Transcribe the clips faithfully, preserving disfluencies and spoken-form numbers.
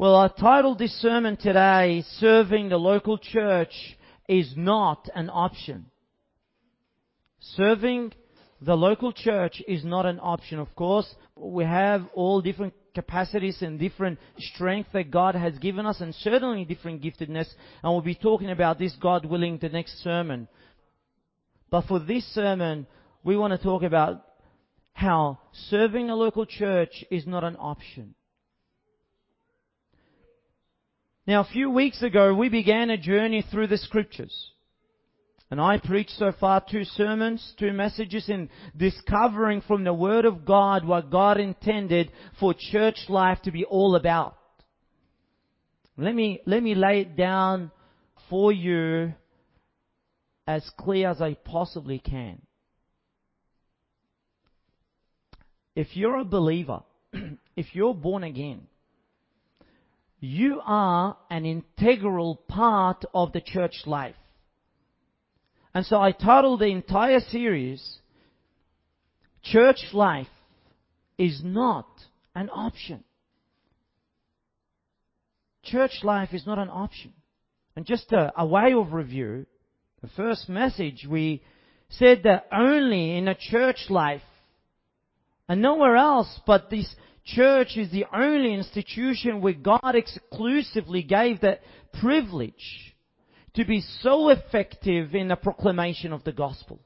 Well, I titled this sermon today, Serving the Local Church is Not an Option. Serving the local church is not an option. Of course, we have all different capacities and different strength that God has given us, and certainly different giftedness, and we'll be talking about this, God willing, the next sermon. But for this sermon, we want to talk about how serving a local church is not an option. Now, a few weeks ago, we began a journey through the Scriptures. And I preached so far two sermons, two messages in discovering from the Word of God what God intended for church life to be all about. Let me, let me lay it down for you as clear as I possibly can. If you're a believer, if you're born again, you are an integral part of the church life. And so I titled the entire series, Church Life is Not an Option. Church life is not an option. And just a, a way of review, the first message we said that only in a church life and nowhere else but this church is the only institution where God exclusively gave that privilege to be so effective in the proclamation of the gospel.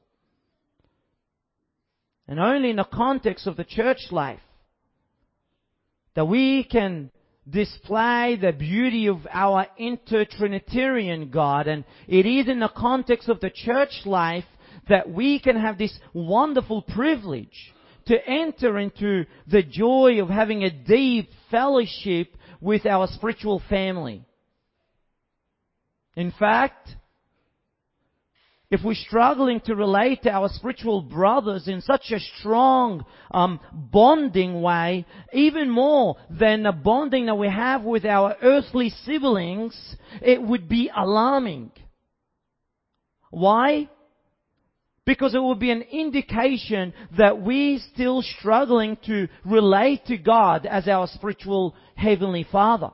And only in the context of the church life that we can display the beauty of our inter-Trinitarian God. And it is in the context of the church life that we can have this wonderful privilege to enter into the joy of having a deep fellowship with our spiritual family. In fact, if we're struggling to relate to our spiritual brothers in such a strong um, bonding way, even more than the bonding that we have with our earthly siblings, it would be alarming. Why? Because it will be an indication that we're still struggling to relate to God as our spiritual Heavenly Father.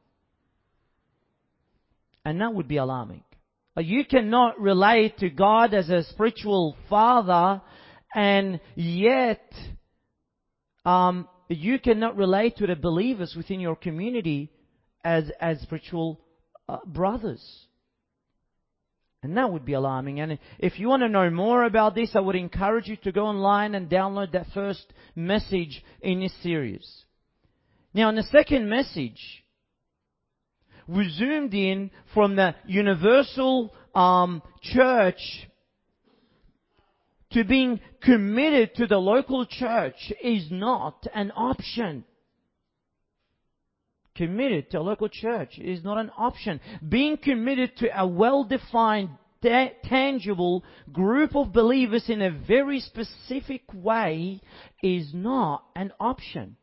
And that would be alarming. You cannot relate to God as a spiritual Father, and yet um, you cannot relate to the believers within your community as, as spiritual uh, brothers. And that would be alarming. And if you want to know more about this, I would encourage you to go online and download that first message in this series. Now, in the second message, we zoomed in from the universal um, church to being committed to the local church is not an option. Committed to a local church is not an option. Being committed to a well-defined, ta- tangible group of believers in a very specific way is not an option.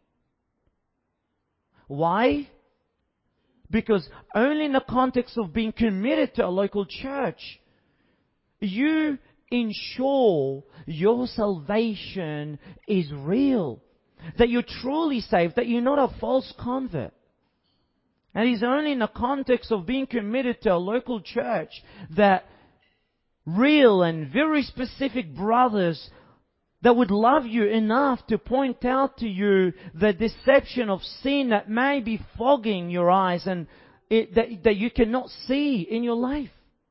Why? Because only in the context of being committed to a local church, you ensure your salvation is real. That you're truly saved, that you're not a false convert. And it's only in the context of being committed to a local church that real and very specific brothers that would love you enough to point out to you the deception of sin that may be fogging your eyes and it, that, that you cannot see in your life.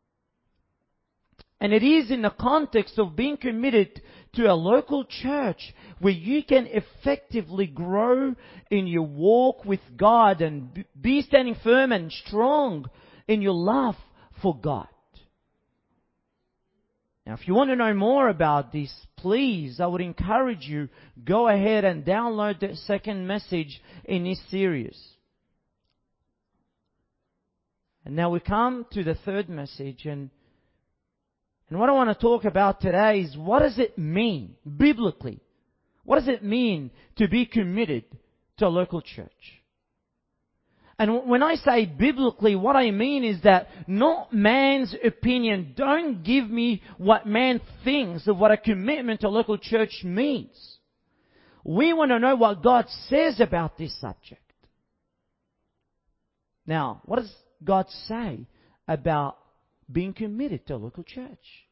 And it is in the context of being committed to a local church where you can effectively grow in your walk with God and be standing firm and strong in your love for God. Now, if you want to know more about this, please, I would encourage you, go ahead and download the second message in this series. And now we come to the third message, and And what I want to talk about today is, what does it mean, biblically? What does it mean to be committed to a local church? And when I say biblically, what I mean is that not man's opinion. Don't give me what man thinks of what a commitment to a local church means. We want to know what God says about this subject. Now, what does God say about being committed to a local church?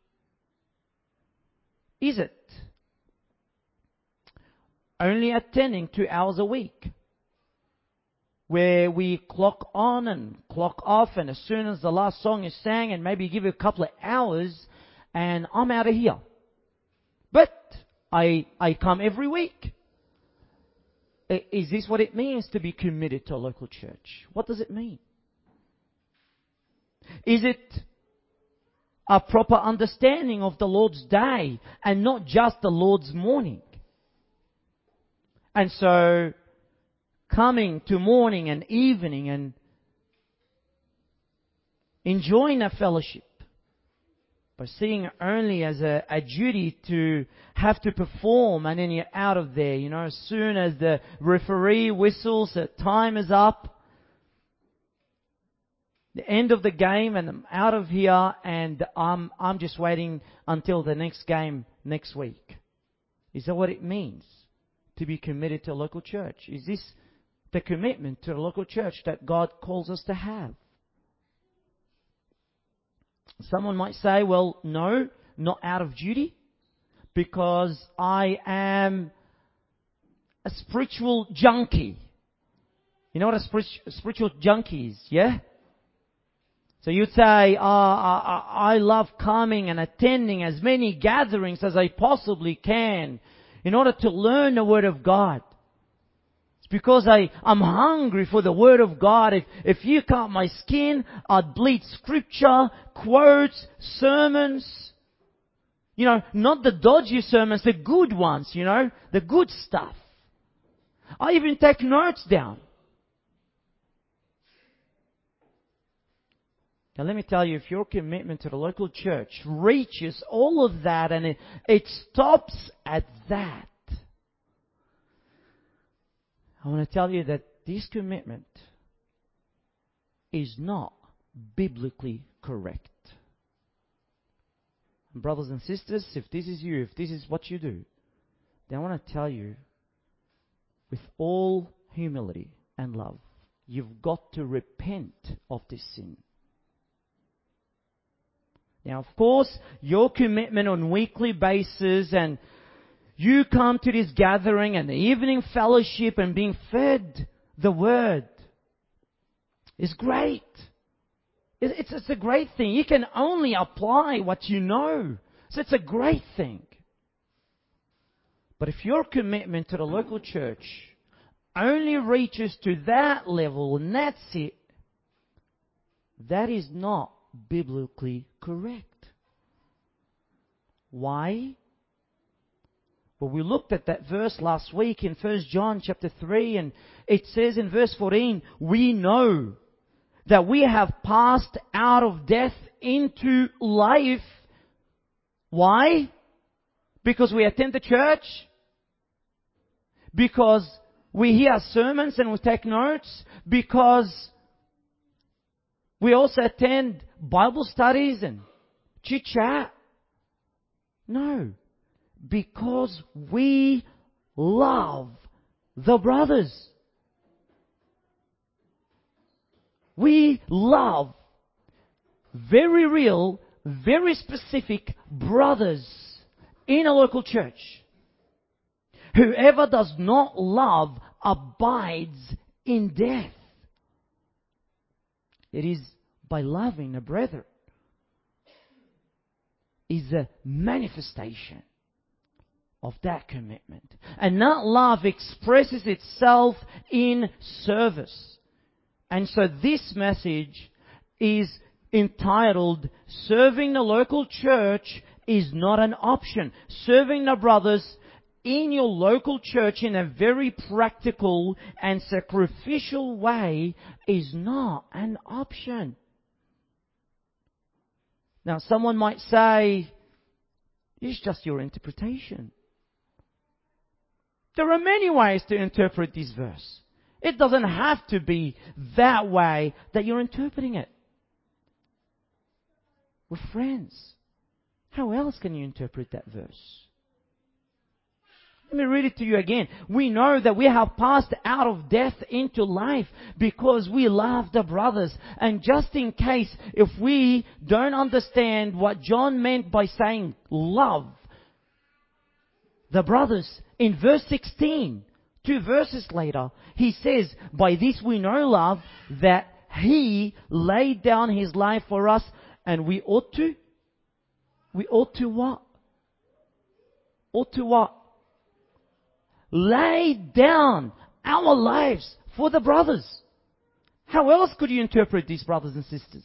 Is it only attending two hours a week, where we clock on and clock off, and as soon as the last song is sang, and maybe give it a couple of hours, and I'm out of here? But I I come every week. Is this what it means to be committed to a local church? What does it mean? Is it a proper understanding of the Lord's day and not just the Lord's morning? And so, coming to morning and evening and enjoying a fellowship, but seeing it only as a, a duty to have to perform, and then you're out of there. You know, as soon as the referee whistles that time is up, the end of the game, and I'm out of here, and I'm I'm just waiting until the next game next week. Is that what it means to be committed to a local church? Is this the commitment to a local church that God calls us to have? Someone might say, well, no, not out of duty, because I am a spiritual junkie. You know what a spirit- spiritual junkie is, yeah? So you'd say, oh, I, I love coming and attending as many gatherings as I possibly can in order to learn the Word of God. Because I, I'm hungry for the Word of God. If, if you cut my skin, I'd bleed scripture, quotes, sermons. You know, not the dodgy sermons, the good ones, you know, the good stuff. I even take notes down. Now let me tell you, if your commitment to the local church reaches all of that and it, it stops at that, I want to tell you that this commitment is not biblically correct. And brothers and sisters, if this is you, if this is what you do, then I want to tell you, with all humility and love, you've got to repent of this sin. Now, of course, your commitment on weekly basis, and you come to this gathering and the evening fellowship and being fed the Word is great. It's, it's a great thing. You can only apply what you know. So it's a great thing. But if your commitment to the local church only reaches to that level and that's it, that is not biblically correct. Why? Well, we looked at that verse last week in First John chapter three, and it says in verse fourteen, we know that we have passed out of death into life. Why? Because we attend the church? Because we hear sermons and we take notes? Because we also attend Bible studies and chit-chat? No. Because we love the brothers. We love very real, very specific brothers in a local church. Whoever does not love abides in death. It is by loving a brother is a manifestation of that commitment. And that love expresses itself in service. And so this message is entitled, Serving the Local Church is Not an Option. Serving the brothers in your local church in a very practical and sacrificial way is not an option. Now, someone might say, it's just your interpretation. There are many ways to interpret this verse. It doesn't have to be that way that you're interpreting it. We're friends. How else can you interpret that verse? Let me read it to you again. We know that we have passed out of death into life because we love the brothers. And just in case, if we don't understand what John meant by saying love the brothers, in verse sixteen, two verses later, he says, by this we know love, that He laid down His life for us, and we ought to, we ought to what? Ought to what? Lay down our lives for the brothers. How else could you interpret these brothers and sisters?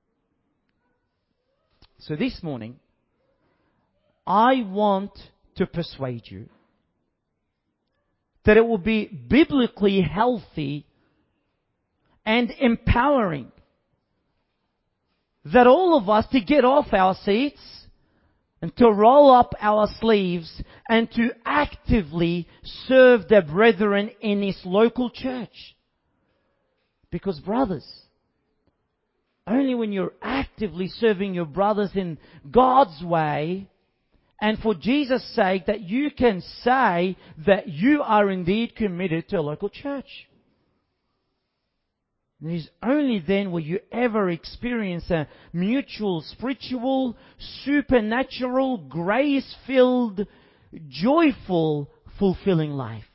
So this morning, I want to persuade you that it will be biblically healthy and empowering that all of us to get off our seats and to roll up our sleeves and to actively serve the brethren in His local church. Because brothers, only when you're actively serving your brothers in God's way and for Jesus' sake that you can say that you are indeed committed to a local church. And it is only then will you ever experience a mutual, spiritual, supernatural, grace-filled, joyful, fulfilling life.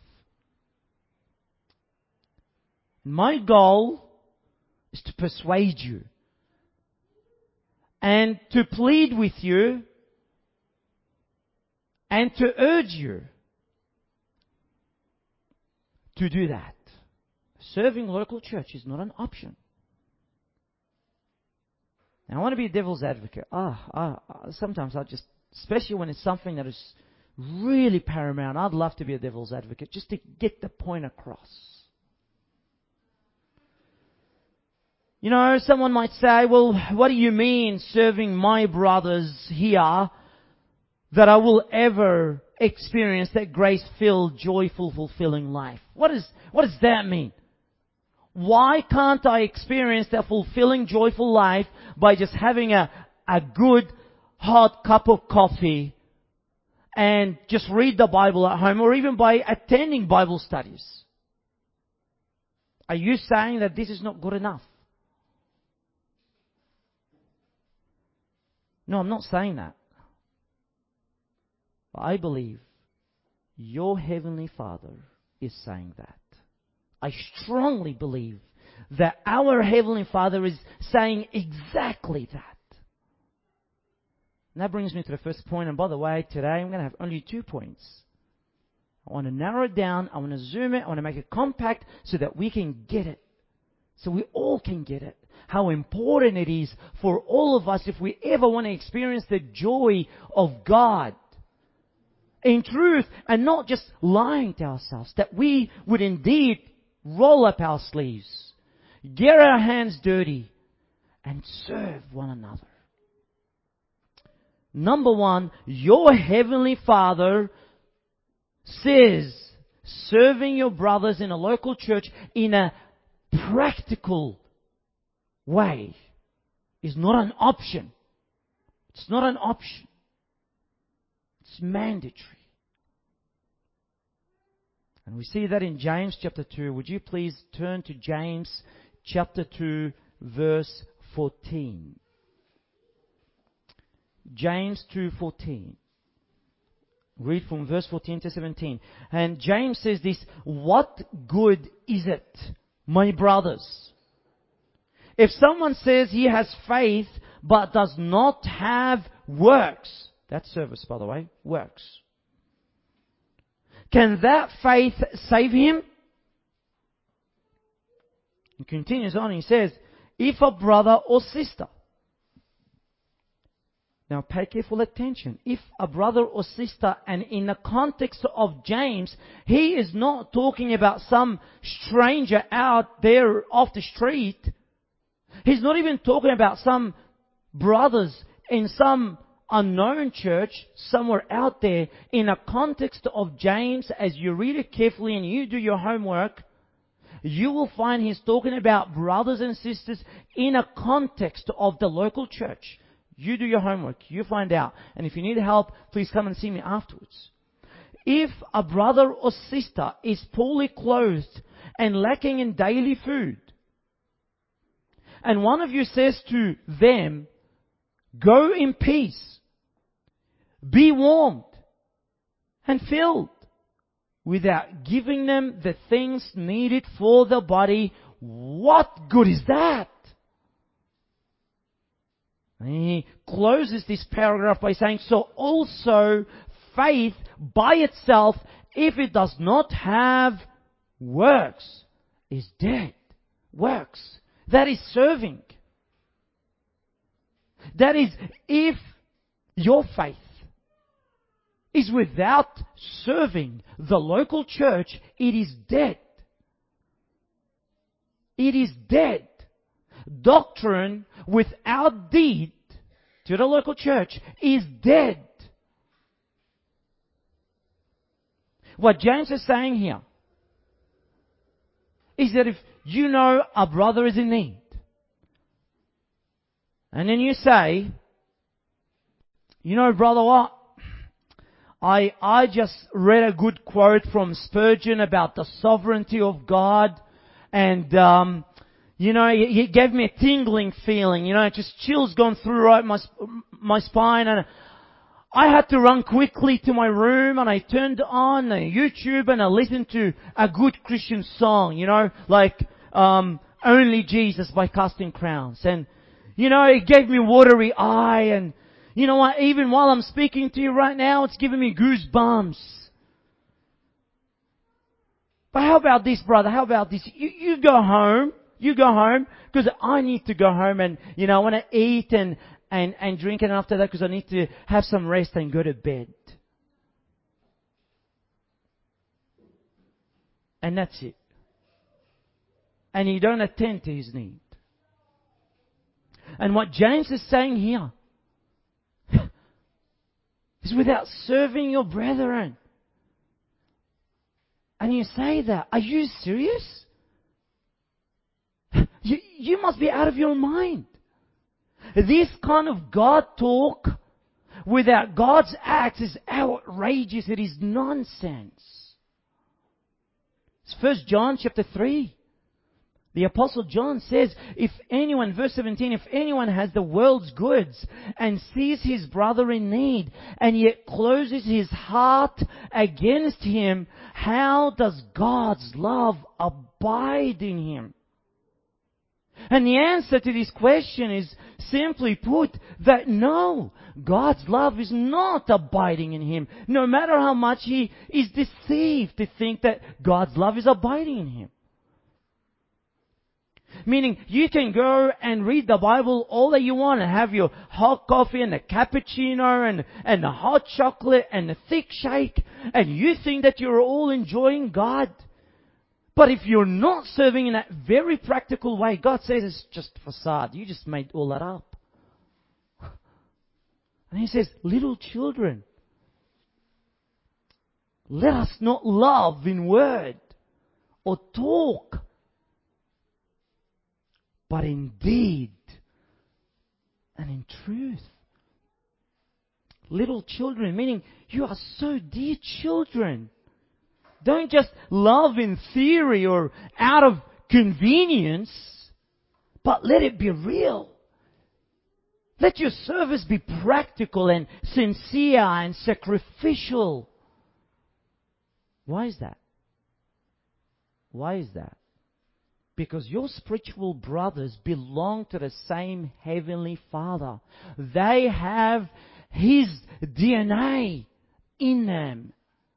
My goal is to persuade you and to plead with you and to urge you to do that. Serving local church is not an option. Now, I want to be a devil's advocate. Ah, ah, ah, sometimes I just, especially when it's something that is really paramount, I'd love to be a devil's advocate just to get the point across. You know, someone might say, well, what do you mean serving my brothers here that I will ever experience that grace-filled, joyful, fulfilling life? What is, what does that mean? Why can't I experience that fulfilling, joyful life by just having a, a good, hot cup of coffee and just read the Bible at home, or even by attending Bible studies? Are you saying that this is not good enough? No, I'm not saying that. But I believe your Heavenly Father is saying that. I strongly believe that our Heavenly Father is saying exactly that. And that brings me to the first point. And by the way, today I'm going to have only two points. I want to narrow it down. I want to zoom it. I want to make it compact so that we can get it. So we all can get it. How important it is for all of us if we ever want to experience the joy of God in truth and not just lying to ourselves. That we would indeed roll up our sleeves, get our hands dirty, and serve one another. Number one, your Heavenly Father says serving your brothers in a local church in a practical way is not an option. It's not an option. It's mandatory. And we see that in James chapter two. Would you please turn to James chapter two, verse fourteen. James two fourteen. Read from verse fourteen to seventeen. And James says this, what good is it, my brothers, if someone says he has faith but does not have works? That's service, by the way, works. Can that faith save him? He continues on, he says, if a brother or sister, now pay careful attention, if a brother or sister, and in the context of James, he is not talking about some stranger out there off the street. He's not even talking about some brothers in some unknown church somewhere out there. In a context of James, as you read it carefully and you do your homework, you will find he's talking about brothers and sisters in a context of the local church. You do your homework. You find out. And if you need help, please come and see me afterwards. If a brother or sister is poorly clothed and lacking in daily food, and one of you says to them, "Go in peace, be warmed and filled," without giving them the things needed for the body, what good is that? And he closes this paragraph by saying, "So also faith by itself, if it does not have works, is dead." Works. That is serving. That is, if your faith is without serving the local church, it is dead. It is dead. Doctrine without deed to the local church is dead. What James is saying here is that if you know a brother is in need, and then you say, "You know, brother, what? I, I just read a good quote from Spurgeon about the sovereignty of God, and, um, you know, he, he gave me a tingling feeling, you know, just chills gone through right my, my spine, and I had to run quickly to my room, and I turned on YouTube and I listened to a good Christian song, you know, like, um, Only Jesus by Casting Crowns. And, you know, it gave me watery eye, and, you know what, even while I'm speaking to you right now, it's giving me goosebumps. But how about this, brother? How about this? You, you go home. You go home, because I need to go home, and, you know, I want to eat and, and, and drink, and after that, because I need to have some rest and go to bed. And that's it. And you don't attend to his need. And what James is saying here is without serving your brethren. And you say that, are you serious? You, you must be out of your mind. This kind of God talk without God's acts is outrageous. It is nonsense. It's First John chapter three. The Apostle John says, if anyone, verse seventeen, if anyone has the world's goods and sees his brother in need and yet closes his heart against him, how does God's love abide in him? And the answer to this question is simply put that no, God's love is not abiding in him. No matter how much he is deceived to think that God's love is abiding in him. Meaning, you can go and read the Bible all that you want and have your hot coffee and a cappuccino and, and the hot chocolate and the thick shake, and you think that you're all enjoying God. But if you're not serving in that very practical way, God says it's just facade. You just made all that up. And He says, little children, let us not love in word or talk, but in deed and in truth. Little children, meaning you are so dear children. Don't just love in theory or out of convenience, but let it be real. Let your service be practical and sincere and sacrificial. Why is that? Why is that? Because your spiritual brothers belong to the same Heavenly Father. They have His D N A in them.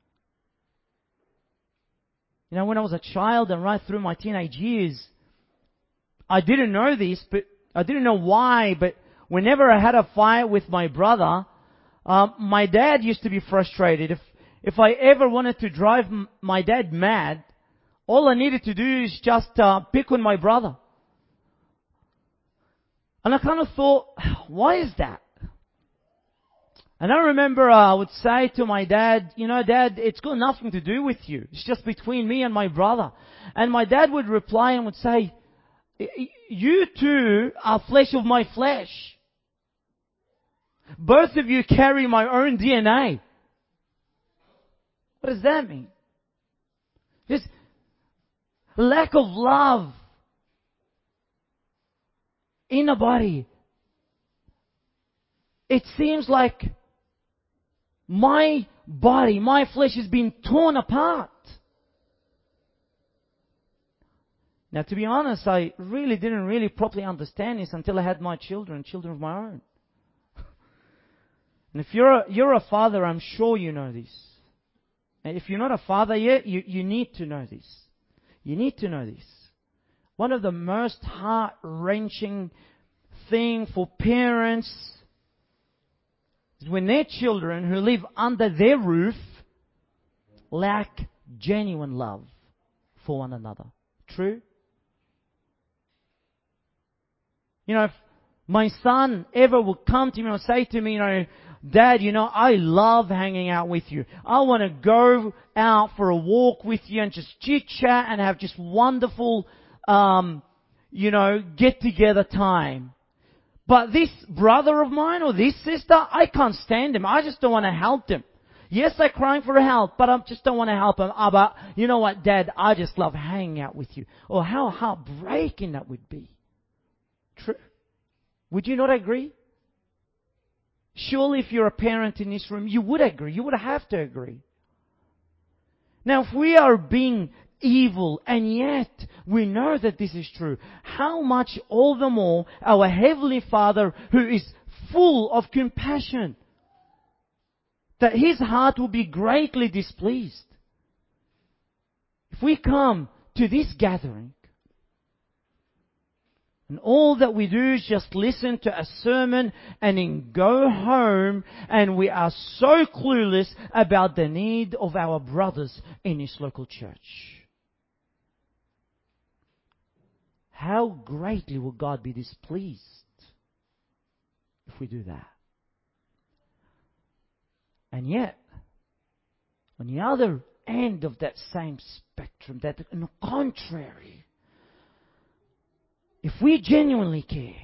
You know, when I was a child and right through my teenage years, I didn't know this, but I didn't know why, but whenever I had a fight with my brother, um, my dad used to be frustrated. If if I ever wanted to drive m- my dad mad, all I needed to do is just uh, pick on my brother. And I kind of thought, why is that? And I remember uh, I would say to my dad, you know, Dad, it's got nothing to do with you. It's just between me and my brother. And my dad would reply and would say, you two are flesh of my flesh. Both of you carry my own D N A. What does that mean? Just lack of love in a body. It seems like my body, my flesh is being torn apart. Now, to be honest, I really didn't really properly understand this until I had my children, children of my own. And if you're a, you're a father, I'm sure you know this. And if you're not a father yet, you, you need to know this. You need to know this. One of the most heart-wrenching thing for parents is when their children who live under their roof lack genuine love for one another. True? You know, if my son ever would come to me and say to me, you know, Dad, you know, I love hanging out with you. I want to go out for a walk with you and just chit-chat and have just wonderful, um, you know, get-together time. But this brother of mine or this sister, I can't stand them. I just don't want to help them. Yes, they're crying for help, but I just don't want to help them. Ah, but you know what, Dad, I just love hanging out with you. Or how heartbreaking that would be. True? Would you not agree? Surely if you're a parent in this room, you would agree. You would have to agree. Now, if we are being evil and yet we know that this is true, how much all the more our Heavenly Father, who is full of compassion, that His heart will be greatly displeased. If we come to this gathering and all that we do is just listen to a sermon and then go home, and we are so clueless about the need of our brothers in this local church, how greatly will God be displeased if we do that? And yet, on the other end of that same spectrum, that on the contrary, if we genuinely care,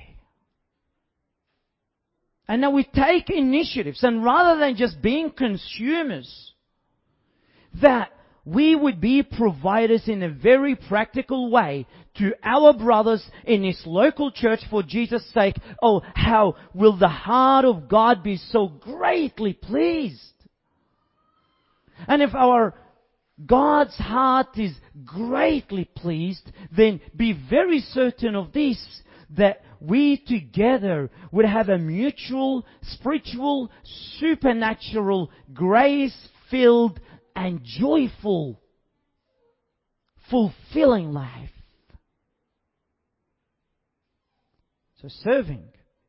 and that we take initiatives, and rather than just being consumers, that we would be providers in a very practical way to our brothers in this local church for Jesus' sake, oh, how will the heart of God be so greatly pleased? And if our God's heart is greatly pleased, then be very certain of this, that we together would have a mutual, spiritual, supernatural, grace-filled and joyful, fulfilling life. So serving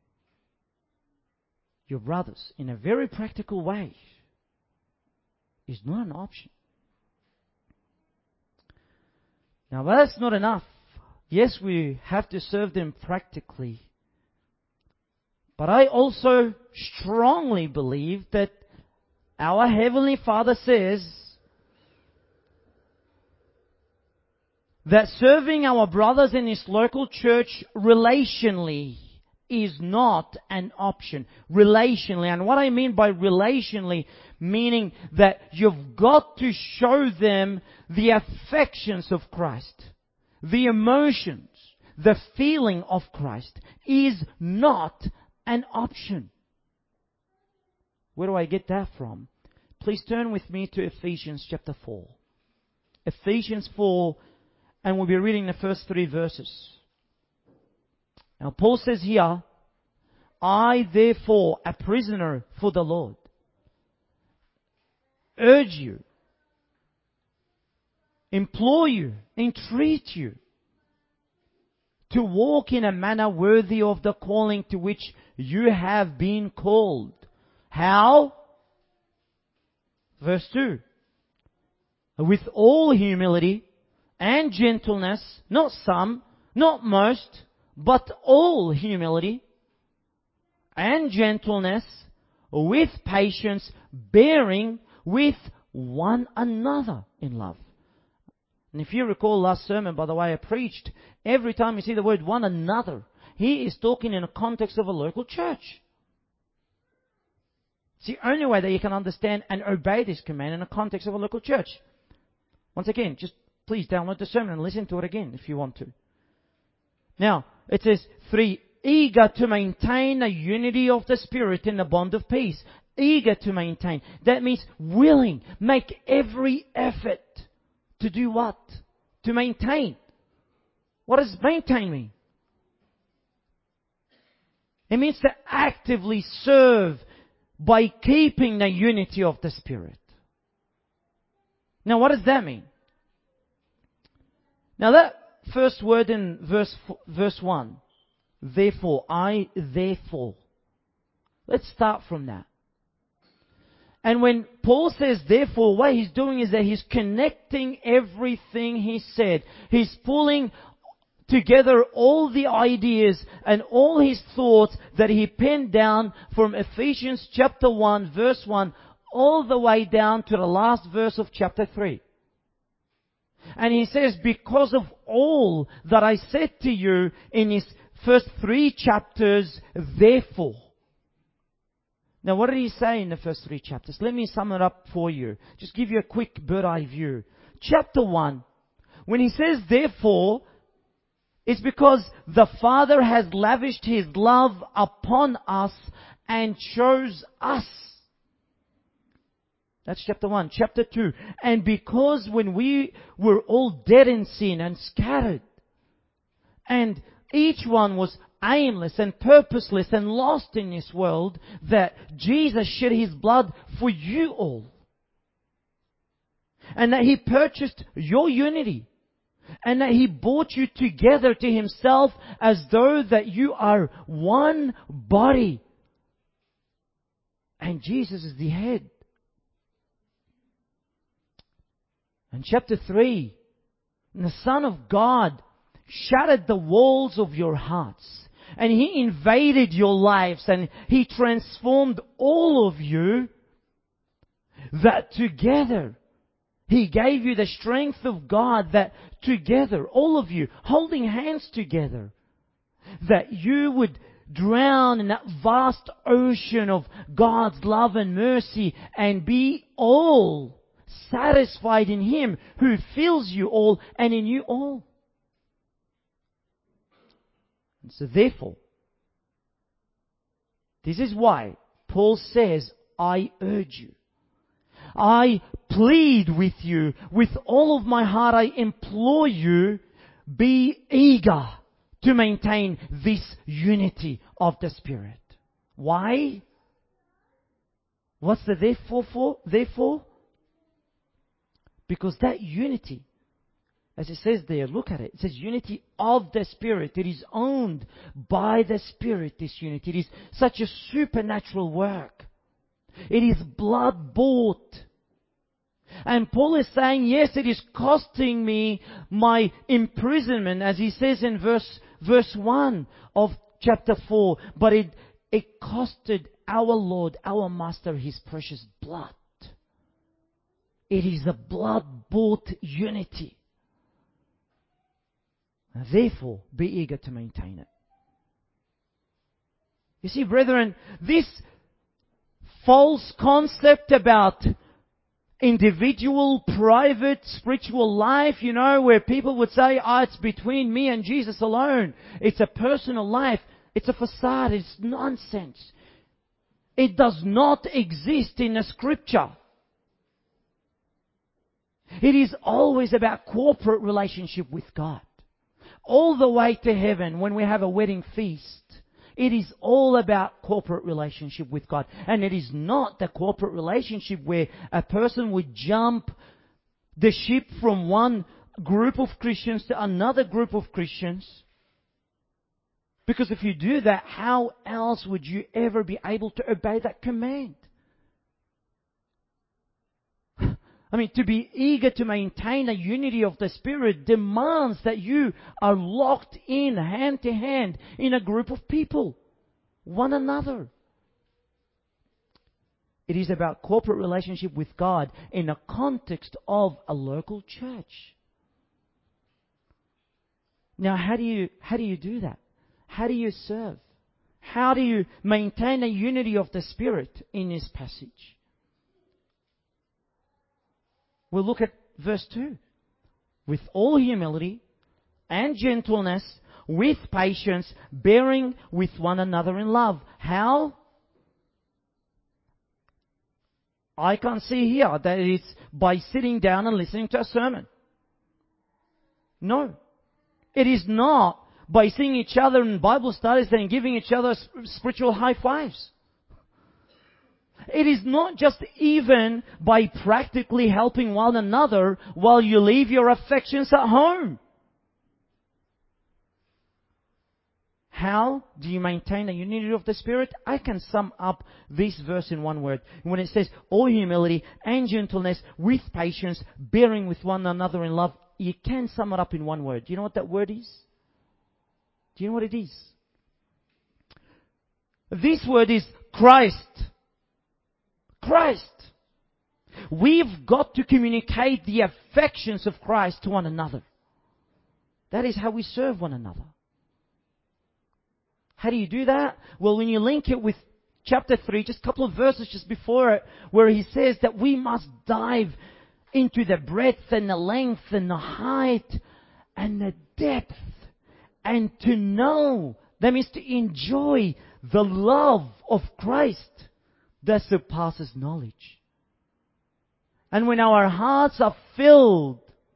your brothers in a very practical way is not an option. Now, that's not enough. Yes, we have to serve them practically. But I also strongly believe that our Heavenly Father says that serving our brothers in His local church relationally is not an option. Relationally. And what I mean by relationally, meaning that you've got to show them the affections of Christ, the emotions, the feeling of Christ is not an option. Where do I get that from? Please turn with me to Ephesians chapter four. Ephesians four, and we'll be reading the first three verses. Now, Paul says here, I therefore, a prisoner for the Lord, urge you, implore you, entreat you, to walk in a manner worthy of the calling to which you have been called. How? Verse two. With all humility and gentleness, not some, not most, but all humility and gentleness, with patience, bearing with one another in love. And if you recall last sermon, by the way, I preached, every time you see the word one another, he is talking in a context of a local church. It's the only way that you can understand and obey this command in the context of a local church. Once again, just please download the sermon and listen to it again if you want to. Now, it says three, eager to maintain the unity of the Spirit in the bond of peace. Eager to maintain. That means willing. Make every effort to do what? To maintain. What does maintain mean? It means to actively serve by keeping the unity of the Spirit. Now, what does that mean? Now, that first word in verse verse one, therefore, I therefore. Let's start from that. And when Paul says therefore, what he's doing is that he's connecting everything he said. He's pulling together all the ideas and all his thoughts that he penned down from Ephesians chapter one, verse one, all the way down to the last verse of chapter three. And he says, because of all that I said to you in his first three chapters, therefore. Now, what did he say in the first three chapters? Let me sum it up for you. Just give you a quick bird's-eye view. Chapter one, when he says therefore, it's because the Father has lavished His love upon us and chose us. That's chapter one. Chapter two, and because when we were all dead in sin and scattered, and each one was aimless and purposeless and lost in this world, that Jesus shed His blood for you all. And that He purchased your unity. And that He brought you together to Himself as though that you are one body. And Jesus is the head. And chapter three, the Son of God shattered the walls of your hearts. And He invaded your lives and He transformed all of you, that together He gave you the strength of God, that together, all of you, holding hands together, that you would drown in that vast ocean of God's love and mercy and be all satisfied in Him who fills you all and in you all. And so therefore, this is why Paul says, I urge you. I plead with you, with all of my heart I implore you, be eager to maintain this unity of the Spirit. Why? What's the therefore for? Therefore? Because that unity, as it says there, look at it. It says unity of the Spirit. It is owned by the Spirit, this unity. It is such a supernatural work. It is blood bought. And Paul is saying, yes, it is costing me my imprisonment, as he says in verse, verse one of chapter four. But it, it costed our Lord, our Master, His precious blood. It is a blood-bought unity. Therefore, be eager to maintain it. You see, brethren, this false concept about individual, private, spiritual life, you know, where people would say, ah, oh, it's between me and Jesus alone. It's a personal life. It's a facade. It's nonsense. It does not exist in the Scripture. It is always about corporate relationship with God. All the way to heaven, when we have a wedding feast, it is all about corporate relationship with God. And it is not the corporate relationship where a person would jump the ship from one group of Christians to another group of Christians. Because if you do that, how else would you ever be able to obey that command? I mean, to be eager to maintain a unity of the Spirit demands that you are locked in, hand to hand, in a group of people, one another. It is about corporate relationship with God in the context of a local church. Now, how do you, how do you do that? How do you serve? How do you maintain a unity of the Spirit in this passage? We'll look at verse two. With all humility and gentleness, with patience, bearing with one another in love. How? I can't see here that it's by sitting down and listening to a sermon. No. It is not by seeing each other in Bible studies and giving each other spiritual high fives. It is not just even by practically helping one another while you leave your affections at home. How do you maintain the unity of the Spirit? I can sum up this verse in one word. When it says, all humility and gentleness with patience, bearing with one another in love, you can sum it up in one word. Do you know what that word is? Do you know what it is? This word is Christ. Christ. We've got to communicate the affections of Christ to one another. That is how we serve one another. How do you do that? Well, when you link it with chapter three, just a couple of verses just before it, where he says that we must dive into the breadth and the length and the height and the depth, and to know, that means to enjoy the love of Christ that surpasses knowledge. And when our hearts are filled,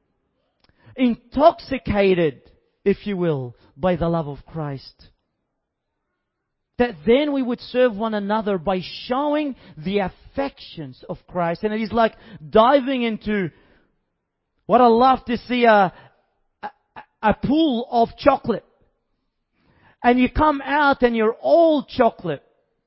intoxicated, if you will, by the love of Christ, that then we would serve one another by showing the affections of Christ. And it is like diving into what I love to see, a, a, a pool of chocolate. And you come out and you're all chocolate.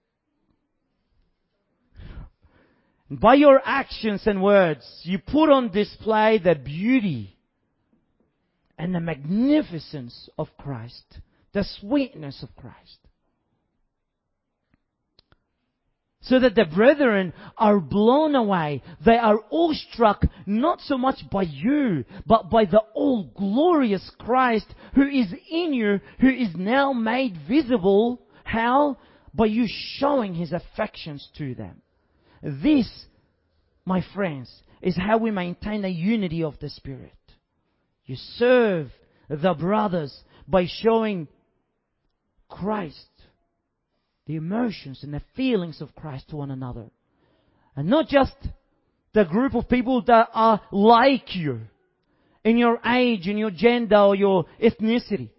By your actions and words, you put on display the beauty and the magnificence of Christ, the sweetness of Christ. So that the brethren are blown away. They are awestruck not so much by you, but by the all-glorious Christ who is in you, who is now made visible. How? By you showing His affections to them. This, my friends, is how we maintain the unity of the Spirit. You serve the brothers by showing Christ, the emotions and the feelings of Christ to one another. And not just the group of people that are like you in your age, in your gender, or your ethnicity.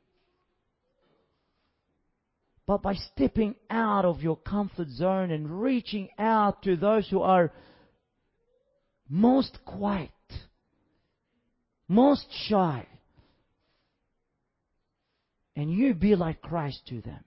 But by stepping out of your comfort zone and reaching out to those who are most quiet, most shy. And you be like Christ to them.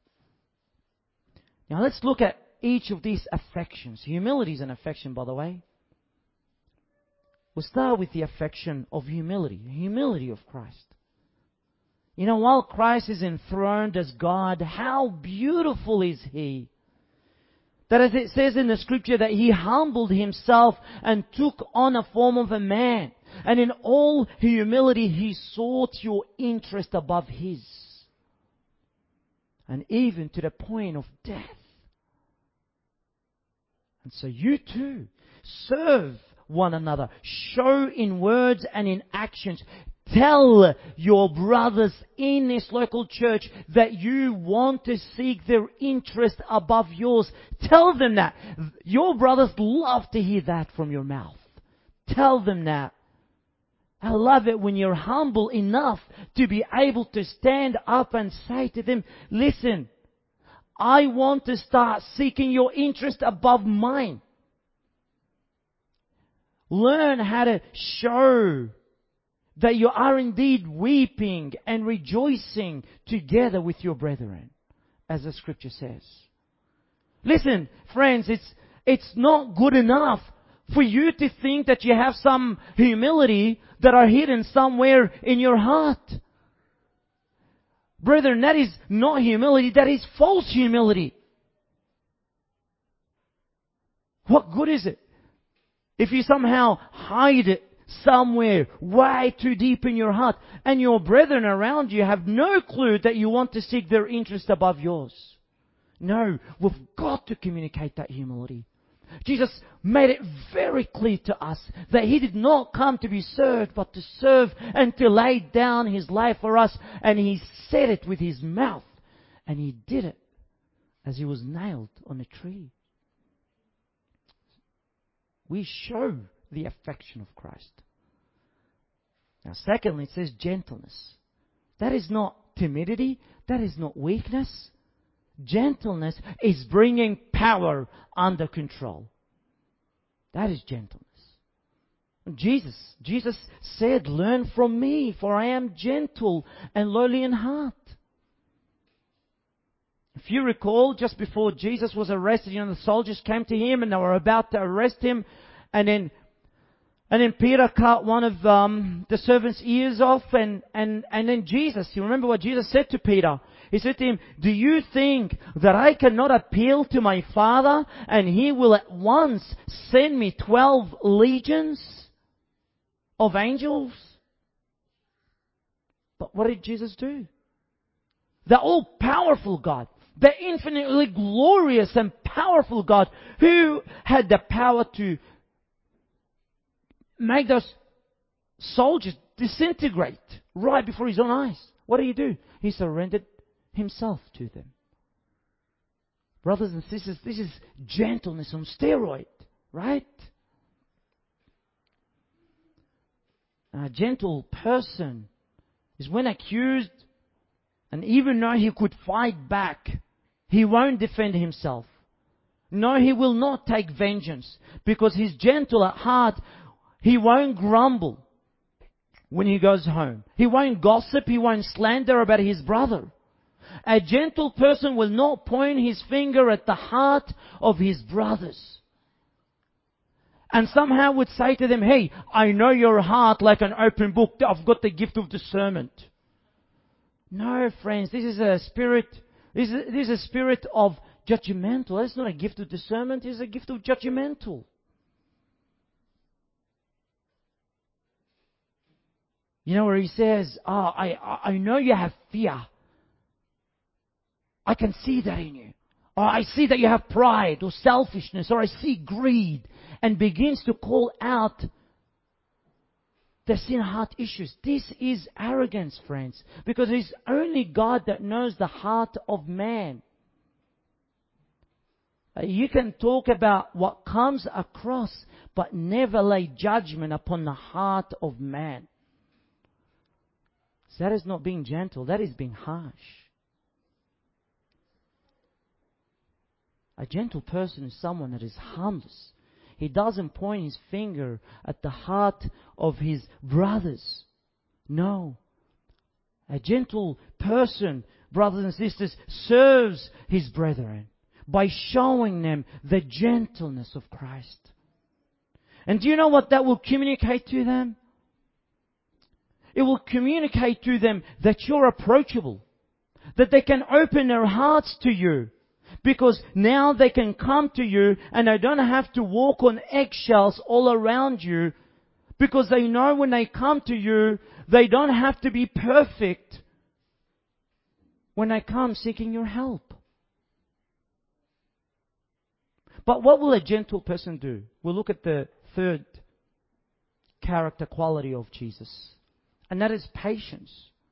Now let's look at each of these affections. Humility is an affection, by the way. We'll start with the affection of humility. Humility of Christ. You know, while Christ is enthroned as God, how beautiful is He? That as it says in the Scripture, that He humbled Himself and took on a form of a man. And in all humility, He sought your interest above His. And even to the point of death. And so you too, serve one another. Show in words and in actions. Tell your brothers in this local church that you want to seek their interest above yours. Tell them that. Your brothers love to hear that from your mouth. Tell them that. I love it when you're humble enough to be able to stand up and say to them, listen, I want to start seeking your interest above mine. Learn how to show that you are indeed weeping and rejoicing together with your brethren, as the Scripture says. Listen, friends, it's, it's not good enough for you to think that you have some humility that are hidden somewhere in your heart. Brethren, that is not humility, that is false humility. What good is it if you somehow hide it somewhere way too deep in your heart, and your brethren around you have no clue that you want to seek their interest above yours. No, we've got to communicate that humility. Jesus made it very clear to us that He did not come to be served, but to serve and to lay down His life for us. And He said it with His mouth. And He did it as He was nailed on a tree. We show the affection of Christ. Now, secondly, it says gentleness. That is not timidity. That is not weakness. Gentleness is bringing power under control. That is gentleness. Jesus, Jesus said, "Learn from me, for I am gentle and lowly in heart." If you recall, just before Jesus was arrested, you know, the soldiers came to Him and they were about to arrest Him, and then And then Peter cut one of um, the servant's ears off, and, and, and then Jesus, you remember what Jesus said to Peter? He said to him, "Do you think that I cannot appeal to my Father, and He will at once send me twelve legions of angels?" But what did Jesus do? The all-powerful God, the infinitely glorious and powerful God, who had the power to make those soldiers disintegrate right before His own eyes. What did He do? He surrendered Himself to them. Brothers and sisters, this is gentleness on steroid, right? A gentle person is when accused, and even though he could fight back, he won't defend himself. No, he will not take vengeance, because he's gentle at heart. He won't grumble when he goes home. He won't gossip. He won't slander about his brother. A gentle person will not point his finger at the heart of his brothers, and somehow would say to them, "Hey, I know your heart like an open book. I've got the gift of discernment." No, friends, this is a spirit, this is, this is a spirit of judgmental. It's not a gift of discernment. It's a gift of judgmental. You know, where he says, "Oh, I, I know you have fear. I can see that in you. Or I see that you have pride or selfishness, or I see greed," and begins to call out the sin heart issues. This is arrogance, friends, because it's only God that knows the heart of man. You can talk about what comes across, but never lay judgment upon the heart of man. So that is not being gentle. That is being harsh. A gentle person is someone that is harmless. He doesn't point his finger at the heart of his brothers. No. A gentle person, brothers and sisters, serves his brethren by showing them the gentleness of Christ. And do you know what that will communicate to them? It will communicate to them that you're approachable, that they can open their hearts to you, because now they can come to you and they don't have to walk on eggshells all around you, because they know when they come to you, they don't have to be perfect when they come seeking your help. But what will a gentle person do? We'll look at the third character quality of Jesus, and that is patience.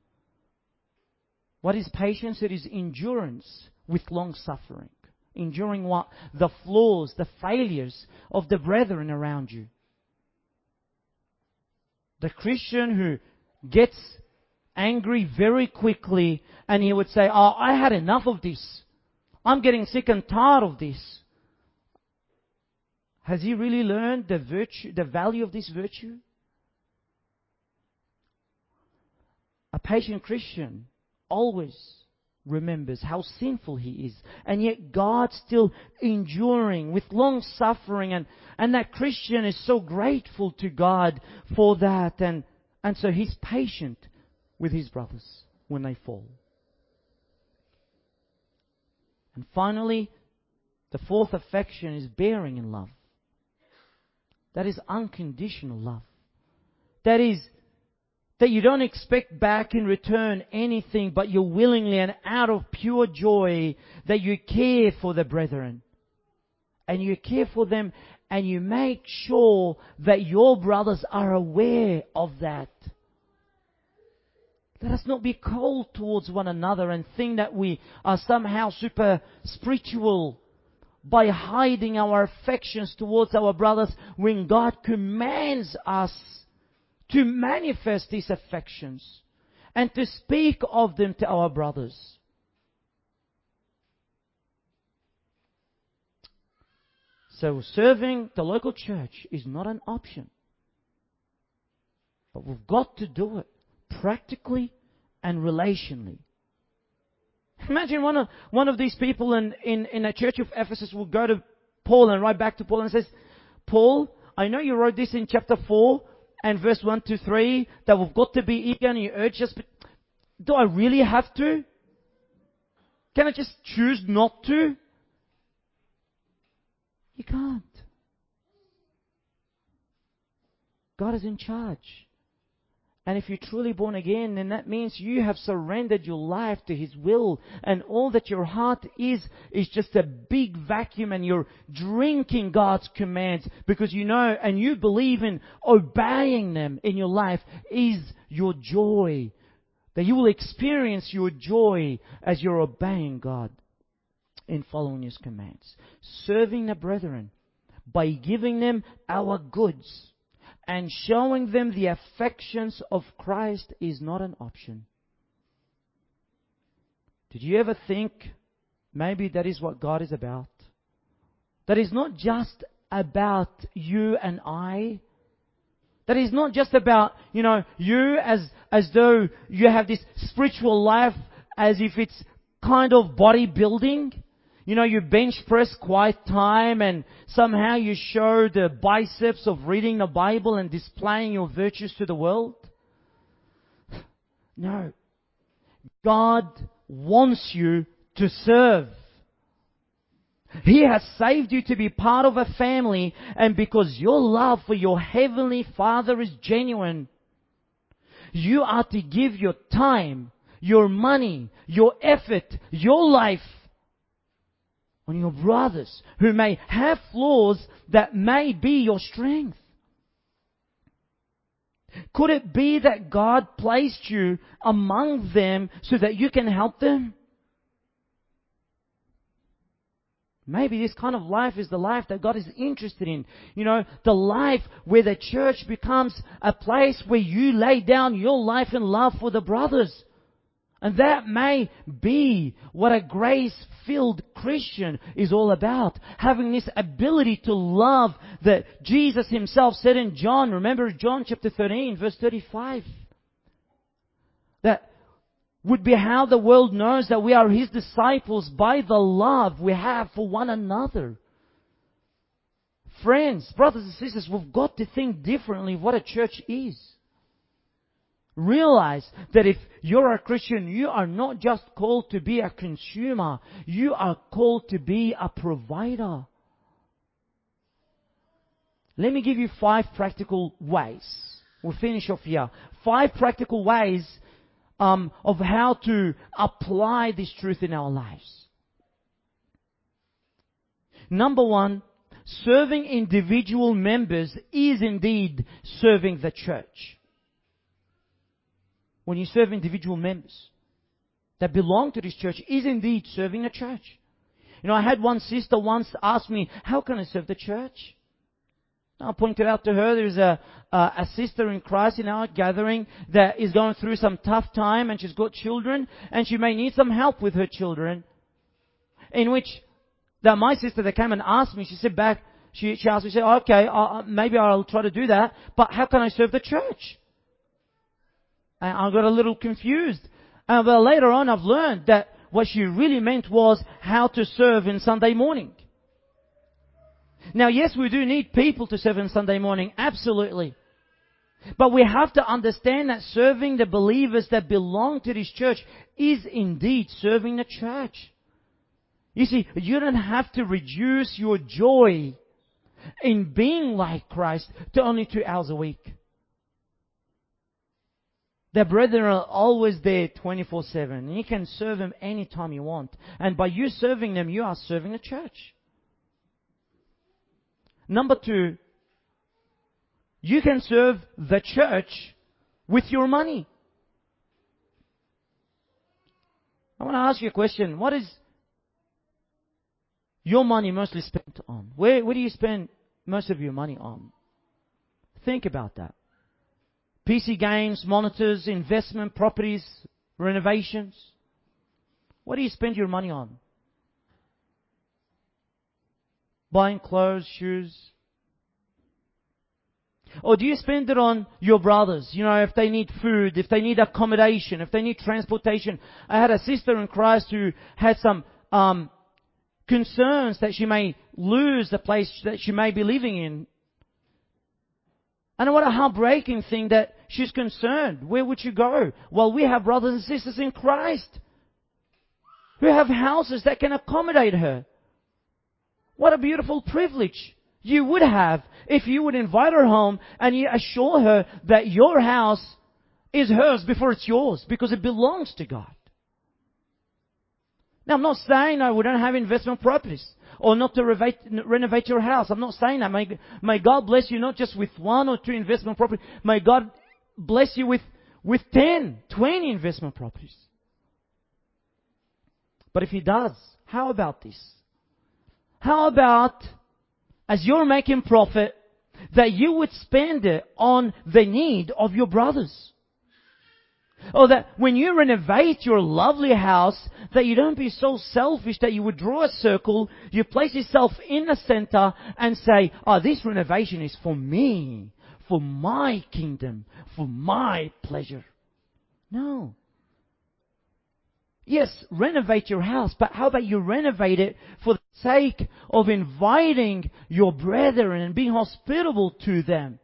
What is patience? It is endurance with long suffering. Enduring what? The flaws, the failures of the brethren around you. The Christian who gets angry very quickly, and he would say, "Oh, I had enough of this. I'm getting sick and tired of this." Has he really learned the virtue, the value of this virtue? A patient Christian always remembers how sinful he is, and yet God's still enduring with long suffering, and, and that Christian is so grateful to God for that, and, and so he's patient with his brothers when they fall. And finally, the fourth affection is bearing in love. That is unconditional love. that is, that you don't expect back in return anything, but you willingly and out of pure joy that you care for the brethren. And you care for them, and you make sure that your brothers are aware of that. Let us not be cold towards one another and think that we are somehow super spiritual by hiding our affections towards our brothers when God commands us to manifest these affections and to speak of them to our brothers. So serving the local church is not an option. But we've got to do it practically and relationally. Imagine one of, one of these people in, in, in a church of Ephesus will go to Paul and write back to Paul and says, Paul, I know you wrote this in chapter four and verse one to three, that we've got to be eager and you urge us, but do I really have to? Can I just choose not to? You can't. God is in charge. And if you're truly born again, then that means you have surrendered your life to His will. And all that your heart is, is just a big vacuum, and you're drinking God's commands because you know and you believe in obeying them in your life is your joy. That you will experience your joy as you're obeying God in following His commands. Serving the brethren by giving them our goods and showing them the affections of Christ is not an option. Did you ever think maybe that is what God is about? That is not just about you and I. That is not just about, you know, you as, as though you have this spiritual life as if it's kind of bodybuilding. You know, you bench press quiet time and somehow you show the biceps of reading the Bible and displaying your virtues to the world. No. God wants you to serve. He has saved you to be part of a family, and because your love for your Heavenly Father is genuine, you are to give your time, your money, your effort, your life on your brothers who may have flaws that may be your strength. Could it be that God placed you among them so that you can help them? Maybe this kind of life is the life that God is interested in. You know, the life where the church becomes a place where you lay down your life in love for the brothers. And that may be what a grace-filled Christian is all about. Having this ability to love that Jesus Himself said in John. Remember John chapter thirteen, verse thirty-five. That would be how the world knows that we are His disciples, by the love we have for one another. Friends, brothers and sisters, we've got to think differently of what a church is. Realize that if you're a Christian, you are not just called to be a consumer. You are called to be a provider. Let me give you five practical ways. We'll finish off here. Five practical ways um, of how to apply this truth in our lives. Number one, serving individual members is indeed serving the church. When you serve individual members that belong to this church, is indeed serving the church. You know, I had one sister once ask me, how can I serve the church? I pointed out to her there's a, a, a sister in Christ in our gathering that is going through some tough time, and she's got children, and she may need some help with her children. In which, that my sister that came and asked me, she said back, she, she asked me, she said, okay, I'll, maybe I'll try to do that, but how can I serve the church? I got a little confused. Uh, but later on I've learned that what she really meant was how to serve in Sunday morning. Now, yes, we do need people to serve in Sunday morning. Absolutely. But we have to understand that serving the believers that belong to this church is indeed serving the church. You see, you don't have to reduce your joy in being like Christ to only two hours a week. Their brethren are always there twenty-four seven. And you can serve them anytime you want. And by you serving them, you are serving the church. Number two, you can serve the church with your money. I want to ask you a question. What is your money mostly spent on? Where, where do you spend most of your money on? Think about that. P C games, monitors, investment, properties, renovations. What do you spend your money on? Buying clothes, shoes? Or do you spend it on your brothers? You know, if they need food, if they need accommodation, if they need transportation. I had a sister in Christ who had some um, concerns that she may lose the place that she may be living in. And what a heartbreaking thing that she's concerned. Where would you go? Well, we have brothers and sisters in Christ who have houses that can accommodate her. What a beautiful privilege you would have if you would invite her home and you assure her that your house is hers before it's yours, because it belongs to God. Now, I'm not saying no, we don't have investment properties or not to renovate, renovate your house. I'm not saying that. May, may God bless you not just with one or two investment properties. May God bless you with, with ten, twenty investment properties. But if He does, how about this? How about, as you're making profit, that you would spend it on the need of your brothers? Or that when you renovate your lovely house, that you don't be so selfish that you would draw a circle, you place yourself in the center and say, oh, this renovation is for me, for my kingdom, for my pleasure. No. Yes, renovate your house, but how about you renovate it for the sake of inviting your brethren and being hospitable to them?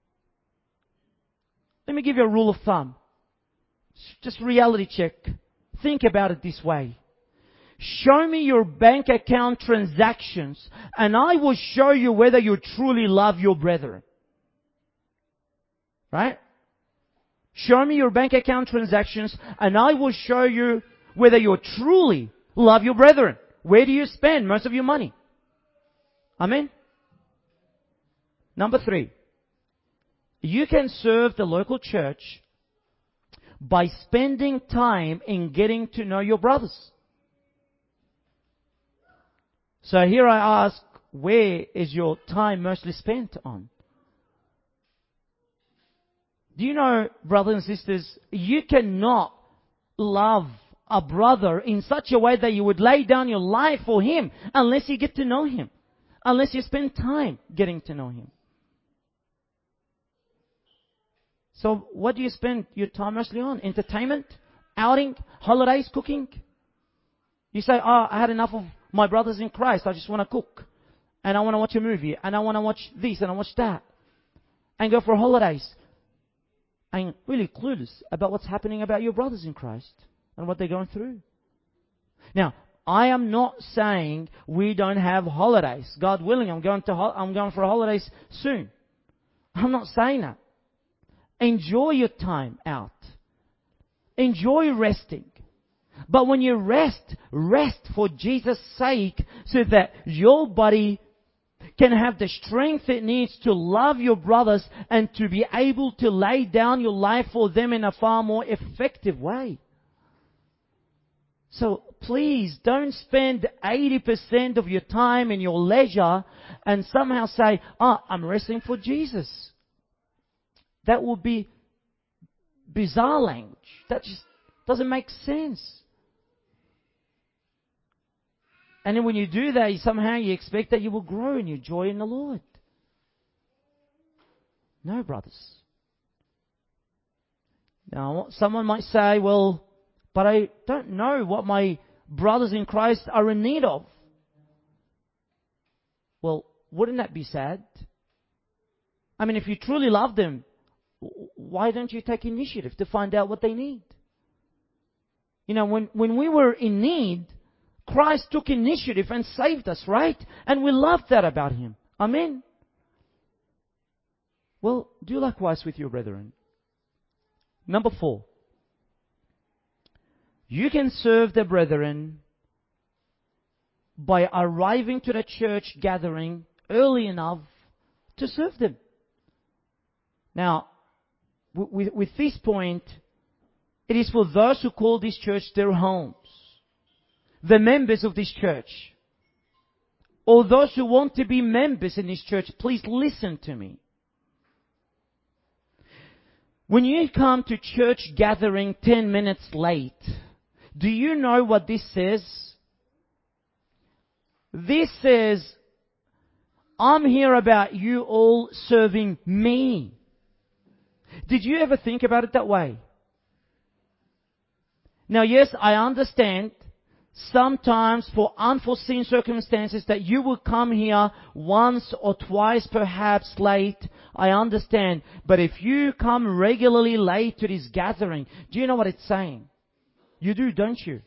Let me give you a rule of thumb. Just reality check. Think about it this way. Show me your bank account transactions, and I will show you whether you truly love your brethren. Right? Show me your bank account transactions, and I will show you whether you truly love your brethren. Where do you spend most of your money? Amen? Number three. You can serve the local church by spending time in getting to know your brothers. So here I ask, where is your time mostly spent on? Do you know, brothers and sisters, you cannot love a brother in such a way that you would lay down your life for him unless you get to know him, unless you spend time getting to know him. So what do you spend your time mostly on? Entertainment? Outing? Holidays? Cooking? You say, oh, I had enough of my brothers in Christ. I just want to cook. And I want to watch a movie. And I want to watch this and I watch that. And go for holidays. And really clueless about what's happening about your brothers in Christ and what they're going through. Now, I am not saying we don't have holidays. God willing, I'm going to ho- I'm going for holidays soon. I'm not saying that. Enjoy your time out. Enjoy resting. But when you rest, rest for Jesus' sake so that your body can have the strength it needs to love your brothers and to be able to lay down your life for them in a far more effective way. So please don't spend eighty percent of your time in your leisure and somehow say, oh, I'm resting for Jesus. That would be bizarre language. That just doesn't make sense. And then when you do that, somehow you expect that you will grow in your joy in the Lord. No, brothers. Now, someone might say, well, but I don't know what my brothers in Christ are in need of. Well, wouldn't that be sad? I mean, if you truly love them, why don't you take initiative to find out what they need? You know, when, when we were in need, Christ took initiative and saved us, right? And we love that about Him. Amen? Well, do likewise with your brethren. Number four. You can serve the brethren by arriving to the church gathering early enough to serve them. Now, with, with this point, it is for those who call this church their homes, the members of this church, or those who want to be members in this church. Please listen to me. When you come to church gathering ten minutes late, do you know what this says? This says, I'm here about you all serving me. Did you ever think about it that way? Now, yes, I understand sometimes for unforeseen circumstances that you will come here once or twice perhaps late. I understand. But if you come regularly late to this gathering, do you know what it's saying? You do, don't you?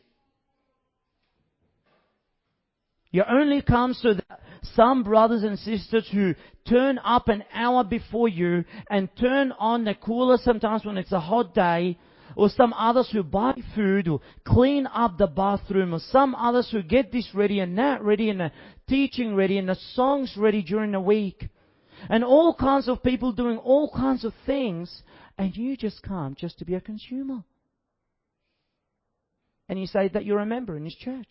You only come so that some brothers and sisters who turn up an hour before you and turn on the cooler sometimes when it's a hot day, or some others who buy food or clean up the bathroom, or some others who get this ready and that ready and the teaching ready and the songs ready during the week, and all kinds of people doing all kinds of things, and you just come just to be a consumer. And you say that you're a member in this church.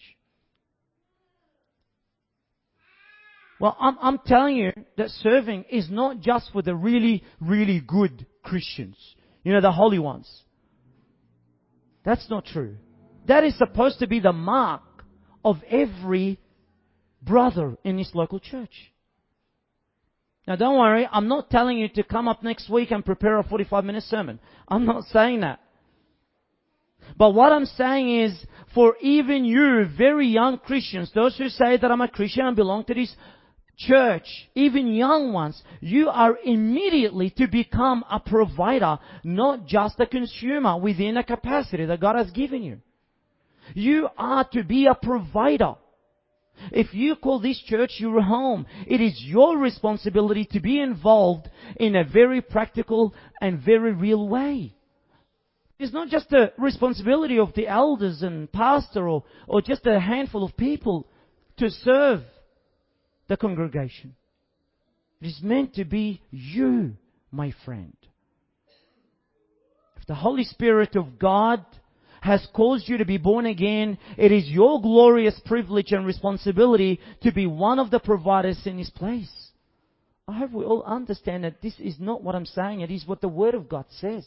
Well, I'm, I'm telling you that serving is not just for the really, really good Christians. You know, the holy ones. That's not true. That is supposed to be the mark of every brother in this local church. Now don't worry, I'm not telling you to come up next week and prepare a forty-five minute sermon. I'm not saying that. But what I'm saying is, for even you, very young Christians, those who say that I'm a Christian and belong to this church, even young ones, you are immediately to become a provider, not just a consumer within a capacity that God has given you. You are to be a provider. If you call this church your home, it is your responsibility to be involved in a very practical and very real way. It's not just the responsibility of the elders and pastor or, or just a handful of people to serve the congregation. It is meant to be you, my friend. If the Holy Spirit of God has caused you to be born again, it is your glorious privilege and responsibility to be one of the providers in this place. I hope we all understand that this is not what I'm saying. It is what the Word of God says.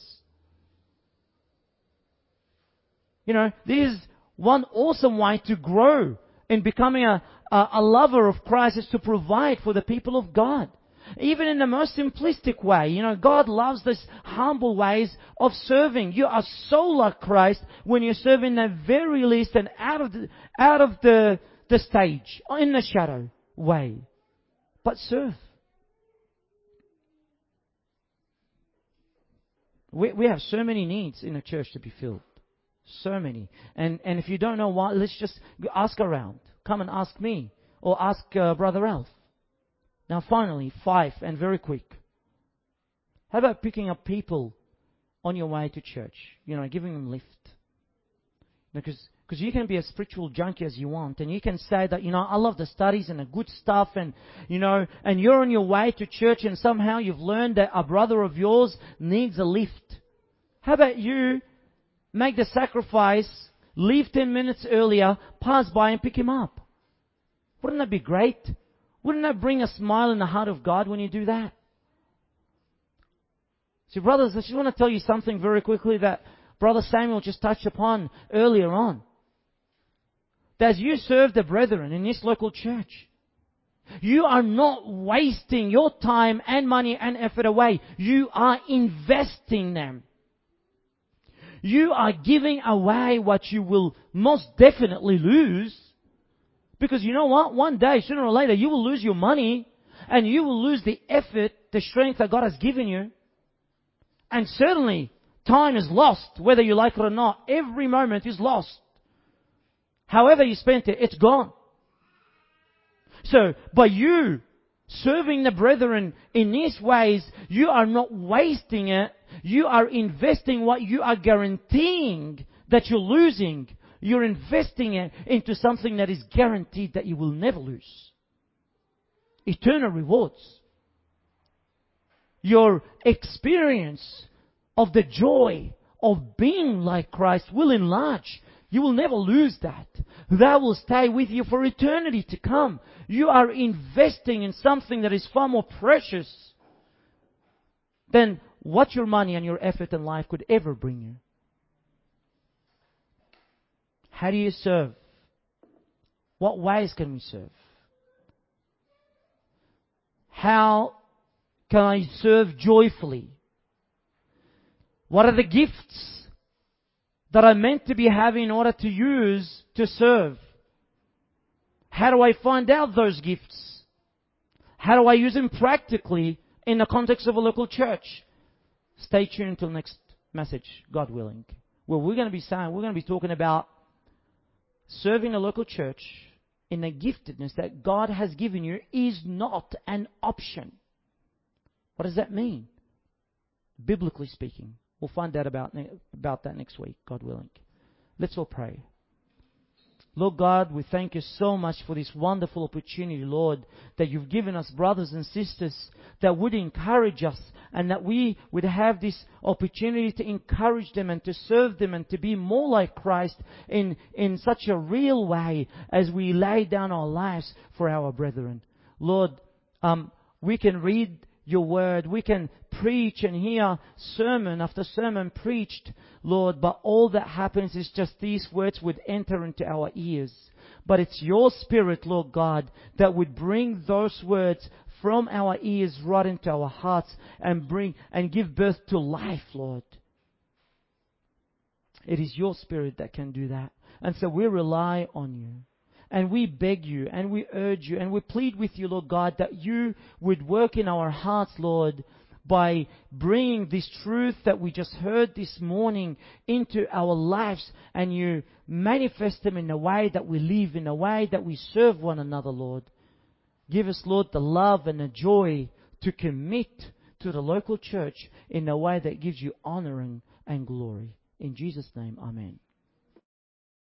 You know, this is one awesome way to grow in becoming a, a, a lover of Christ, is to provide for the people of God. Even in the most simplistic way. You know, God loves this humble ways of serving. You are so like Christ when you serve in the very least and out of the, out of the, the stage, in the shadow way. But serve. We, we have so many needs in the church to be filled. So many. And and if you don't know why, let's just ask around. Come and ask me. Or ask uh, Brother Alf. Now finally, five, and very quick. How about picking up people on your way to church? You know, giving them lift. Because because you can be a spiritual junkie as you want. And you can say that, you know, I love the studies and the good stuff. And, you know, and you're on your way to church and somehow you've learned that a brother of yours needs a lift. How about you make the sacrifice, leave ten minutes earlier, pass by and pick him up? Wouldn't that be great? Wouldn't that bring a smile in the heart of God when you do that? See, brothers, I just want to tell you something very quickly that Brother Samuel just touched upon earlier on. That as you serve the brethren in this local church, you are not wasting your time and money and effort away. You are investing them. You are giving away what you will most definitely lose. Because you know what? One day, sooner or later, you will lose your money. And you will lose the effort, the strength that God has given you. And certainly, time is lost, whether you like it or not. Every moment is lost. However you spent it, it's gone. So, by you Serving the brethren in these ways, you are not wasting it. You are investing what you are guaranteeing that you're losing. You're investing it into something that is guaranteed that you will never lose. Eternal rewards. Your experience of the joy of being like Christ will enlarge. You will never lose that. That will stay with you for eternity to come. You are investing in something that is far more precious than what your money and your effort in life could ever bring you. How do you serve? What ways can we serve? How can I serve joyfully? What are the gifts that I'm meant to be having in order to use to serve? How do I find out those gifts? How do I use them practically in the context of a local church? Stay tuned until next message, God willing. Well, we're going to be saying, we're going to be talking about serving a local church in the giftedness that God has given you is not an option. What does that mean? Biblically speaking. We'll find out about, about that next week, God willing. Let's all pray. Lord God, we thank you so much for this wonderful opportunity, Lord, that you've given us brothers and sisters that would encourage us and that we would have this opportunity to encourage them and to serve them and to be more like Christ in, in such a real way as we lay down our lives for our brethren. Lord, um, we can read your word. We can preach and hear sermon after sermon preached, Lord, but all that happens is just these words would enter into our ears. But it's your Spirit, Lord God, that would bring those words from our ears right into our hearts and bring and give birth to life, Lord. It is your Spirit that can do that. And so we rely on you. And we beg you, and we urge you, and we plead with you, Lord God, that you would work in our hearts, Lord, by bringing this truth that we just heard this morning into our lives, and you manifest them in the way that we live, in the way that we serve one another, Lord. Give us, Lord, the love and the joy to commit to the local church in a way that gives you honor and, and glory. In Jesus' name, amen.